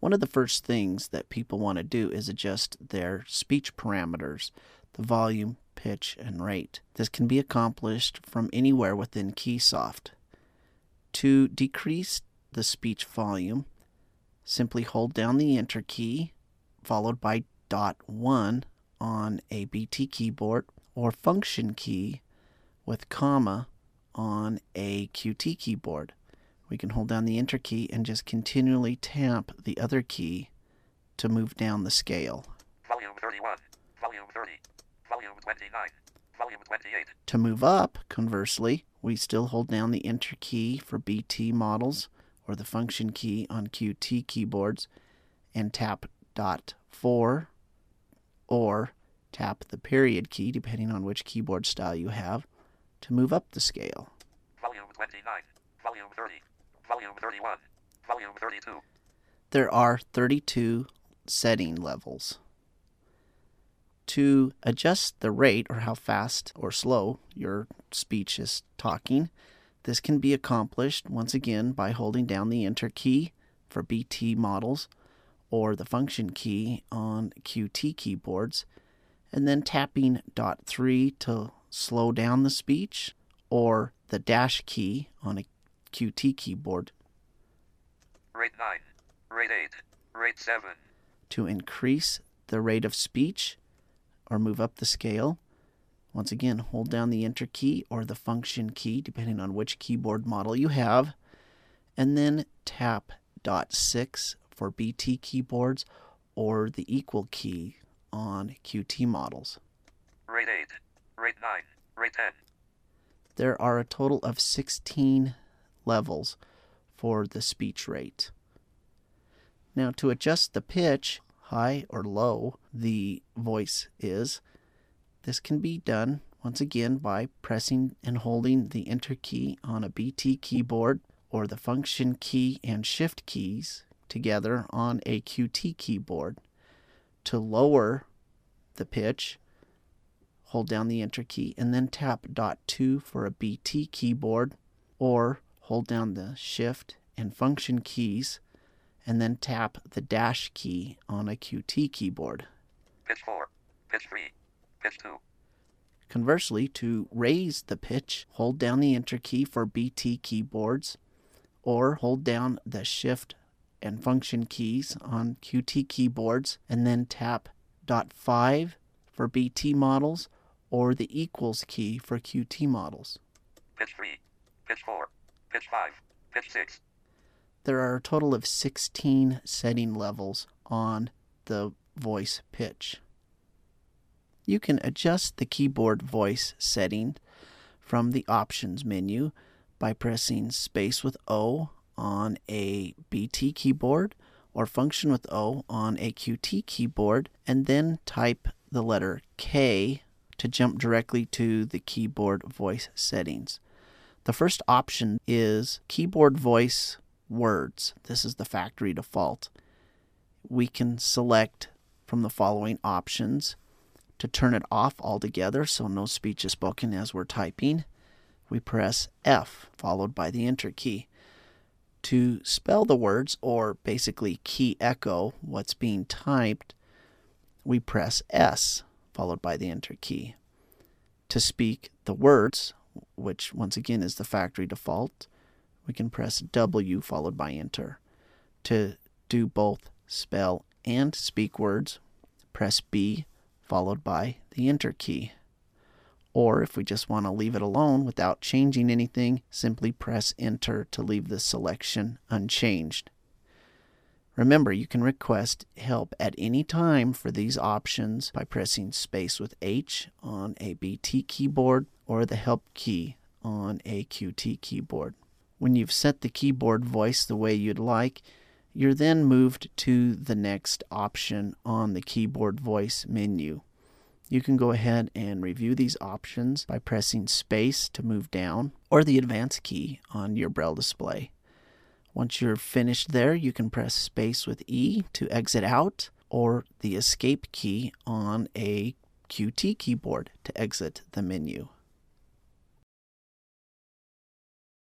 One of the first things that people want to do is adjust their speech parameters, the volume, pitch, and rate. This can be accomplished from anywhere within Keysoft. To decrease the speech volume, simply hold down the Enter key, followed by .1 on a BT keyboard, or Function key with comma on a QT keyboard. We can hold down the Enter key and just continually tap the other key to move down the scale. Volume 31, volume 30, volume 29, volume 28. To move up, conversely, we still hold down the Enter key for BT models or the Function key on QT keyboards and tap .4 or tap the period key, depending on which keyboard style you have, to move up the scale. Volume 29, volume 30, volume 31, volume 32. There are 32 setting levels. To adjust the rate, or how fast or slow your speech is talking, this can be accomplished once again by holding down the Enter key for BT models or the Function key on QT keyboards, and then tapping .3 to slow down the speech, or the dash key on a QT keyboard Rate 9, rate 8, rate 7. to increase the rate of speech or move up the scale. Once again, hold down the Enter key or the Function key, depending on which keyboard model you have, and then tap .6 for BT keyboards or the equal key on QT models. Rate 8, rate 9, rate 10. There are a total of 16 levels for the speech rate. Now, to adjust the pitch, high or low the voice is, this can be done once again by pressing and holding the Enter key on a BT keyboard or the Function key and Shift keys together on a QT keyboard. To lower the pitch, hold down the Enter key and then tap .2 for a BT keyboard, or hold down the Shift and Function keys and then tap the dash key on a QT keyboard. Pitch 4, pitch 3, pitch 2. Conversely, to raise the pitch, hold down the Enter key for BT keyboards, or hold down the Shift and Function keys on QT keyboards and then tap .5 for BT models or the equals key for QT models. Pitch 3, pitch 4, pitch 5, pitch 6. There are a total of 16 setting levels on the voice pitch. You can adjust the keyboard voice setting from the Options menu by pressing space with O on a BT keyboard or Function with O on a QT keyboard, and then type the letter K to jump directly to the keyboard voice settings. The first option is keyboard voice words. This is the factory default. We can select from the following options. To turn it off altogether so no speech is spoken as we're typing, we press F followed by the Enter key. To spell the words, or basically key echo what's being typed, we press S followed by the Enter key. To speak the words, which once again is the factory default, we can press W followed by Enter. To do both spell and speak words, press B followed by the Enter key. Or if we just want to leave it alone without changing anything, simply press Enter to leave the selection unchanged. Remember, you can request help at any time for these options by pressing space with H on a BT keyboard or the Help key on a QT keyboard. When you've set the keyboard voice the way you'd like, you're then moved to the next option on the keyboard voice menu. You can go ahead and review these options by pressing space to move down or the advance key on your Braille display. Once you're finished there, you can press space with E to exit out or the escape key on a QT keyboard to exit the menu.